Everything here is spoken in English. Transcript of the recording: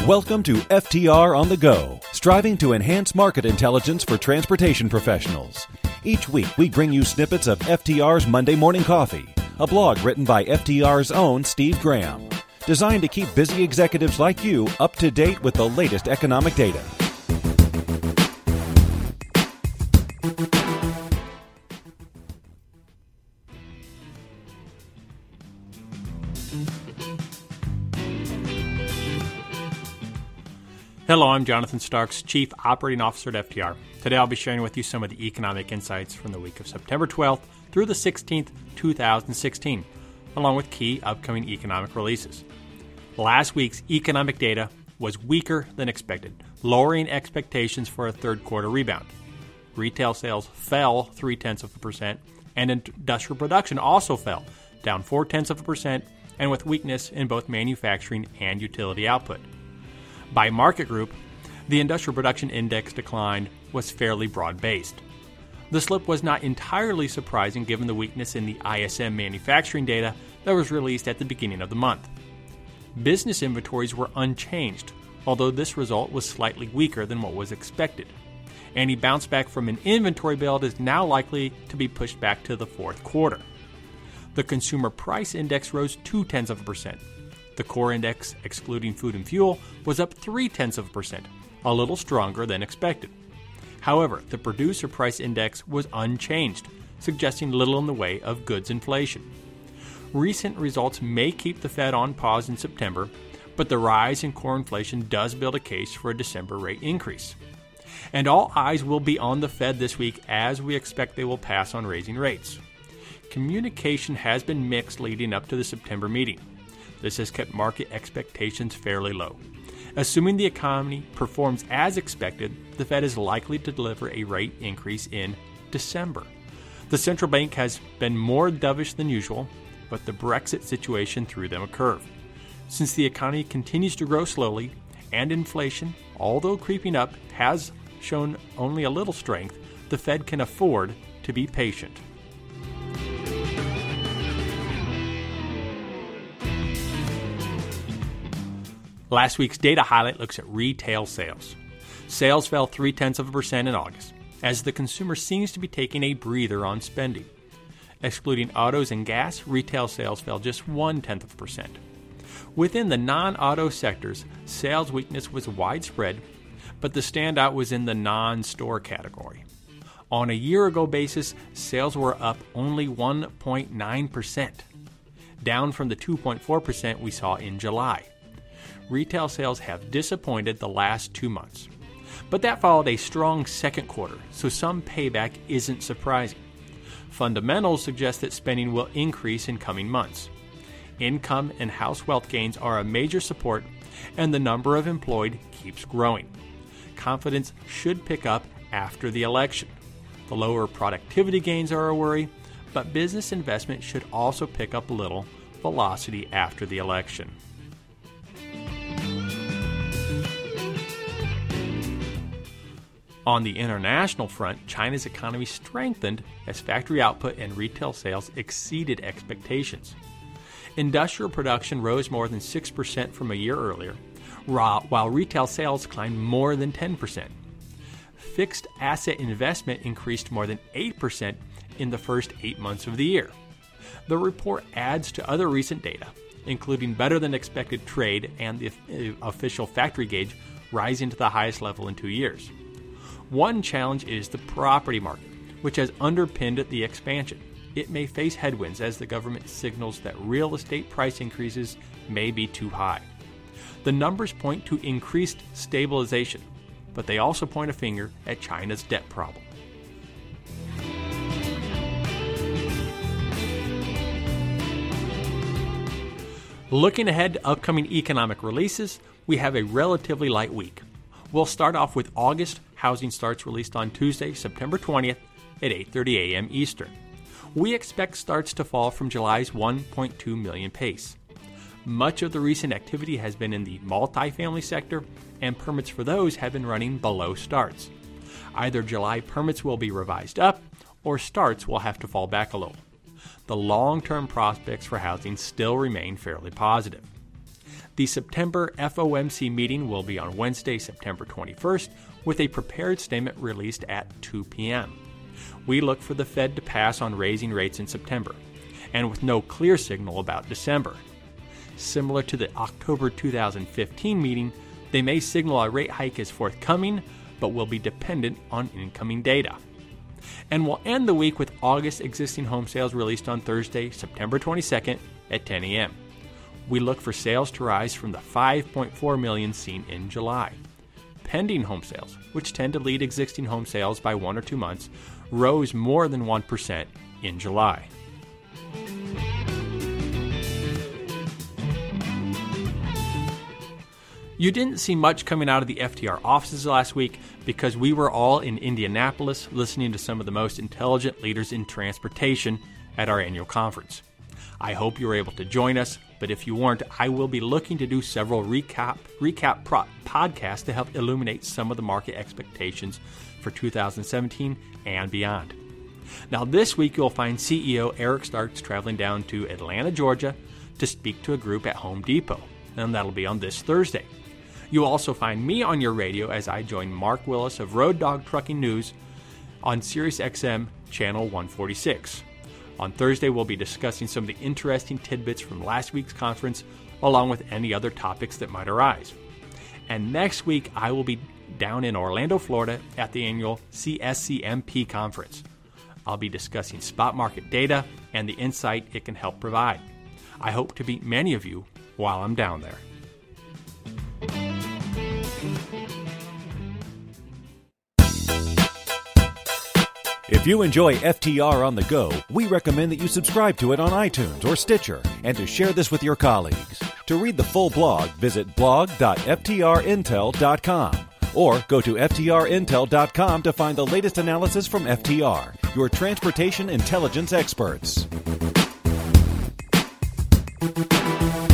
Welcome to FTR on the Go, striving to enhance market intelligence for transportation professionals. Each week, we bring you snippets of FTR's Monday Morning Coffee, a blog written by FTR's own Steve Graham, designed to keep busy executives like you up to date with the latest economic data. Hello, I'm Jonathan Starks, Chief Operating Officer at FTR. Today I'll be sharing with you some of the economic insights from the week of September 12th through the 16th, 2016, along with key upcoming economic releases. Last week's economic data was weaker than expected, lowering expectations for a third quarter rebound. Retail sales fell 0.3%, and industrial production also fell, down 0.4%, and with weakness in both manufacturing and utility output. By market group, the industrial production index decline was fairly broad-based. The slip was not entirely surprising given the weakness in the ISM manufacturing data that was released at the beginning of the month. Business inventories were unchanged, although this result was slightly weaker than what was expected. Any bounce back from an inventory build is now likely to be pushed back to the fourth quarter. The consumer price index rose 0.2%. The core index, excluding food and fuel, was up 0.3%, a little stronger than expected. However, the producer price index was unchanged, suggesting little in the way of goods inflation. Recent results may keep the Fed on pause in September, but the rise in core inflation does build a case for a December rate increase. And all eyes will be on the Fed this week as we expect they will pass on raising rates. Communication has been mixed leading up to the September meeting. This has kept market expectations fairly low. Assuming the economy performs as expected, the Fed is likely to deliver a rate increase in December. The central bank has been more dovish than usual, but the Brexit situation threw them a curve. Since the economy continues to grow slowly, and inflation, although creeping up, has shown only a little strength, the Fed can afford to be patient. Last week's data highlight looks at retail sales. Sales fell 0.3% in August, as the consumer seems to be taking a breather on spending. Excluding autos and gas, retail sales fell just 0.1%. Within the non-auto sectors, sales weakness was widespread, but the standout was in the non-store category. On a year-ago basis, sales were up only 1.9%, down from the 2.4% we saw in July. Retail sales have disappointed the last 2 months. But that followed a strong second quarter, so some payback isn't surprising. Fundamentals suggest that spending will increase in coming months. Income and house wealth gains are a major support, and the number of employed keeps growing. Confidence should pick up after the election. The lower productivity gains are a worry, but business investment should also pick up a little velocity after the election. On the international front, China's economy strengthened as factory output and retail sales exceeded expectations. Industrial production rose more than 6% from a year earlier, while retail sales climbed more than 10%. Fixed asset investment increased more than 8% in the first 8 months of the year. The report adds to other recent data, including better than expected trade and the official factory gauge rising to the highest level in 2 years. One challenge is the property market, which has underpinned the expansion. It may face headwinds as the government signals that real estate price increases may be too high. The numbers point to increased stabilization, but they also point a finger at China's debt problem. Looking ahead to upcoming economic releases, we have a relatively light week. We'll start off with August housing starts released on Tuesday, September 20th at 8:30 a.m. Eastern. We expect starts to fall from July's 1.2 million pace. Much of the recent activity has been in the multifamily sector, and permits for those have been running below starts. Either July permits will be revised up, or starts will have to fall back a little. The long-term prospects for housing still remain fairly positive. The September FOMC meeting will be on Wednesday, September 21st, with a prepared statement released at 2 p.m. We look for the Fed to pass on raising rates in September, and with no clear signal about December. Similar to the October 2015 meeting, they may signal a rate hike is forthcoming, but will be dependent on incoming data. And we'll end the week with August existing home sales released on Thursday, September 22nd at 10 a.m. We look for sales to rise from the 5.4 million seen in July. Pending home sales, which tend to lead existing home sales by 1 or 2 months, rose more than 1% in July. You didn't see much coming out of the FTR offices last week because we were all in Indianapolis listening to some of the most intelligent leaders in transportation at our annual conference. I hope you were able to join us, but if you weren't, I will be looking to do several recap podcasts to help illuminate some of the market expectations for 2017 and beyond. Now this week you'll find CEO Eric Starks traveling down to Atlanta, Georgia to speak to a group at Home Depot, and that'll be on this Thursday. You'll also find me on your radio as I join Mark Willis of Road Dog Trucking News on Sirius XM Channel 146. On Thursday, we'll be discussing some of the interesting tidbits from last week's conference, along with any other topics that might arise. And next week, I will be down in Orlando, Florida at the annual CSCMP conference. I'll be discussing spot market data and the insight it can help provide. I hope to meet many of you while I'm down there. If you enjoy FTR on the go, we recommend that you subscribe to it on iTunes or Stitcher and to share this with your colleagues. To read the full blog, visit blog.ftrintel.com or go to ftrintel.com to find the latest analysis from FTR, your transportation intelligence experts.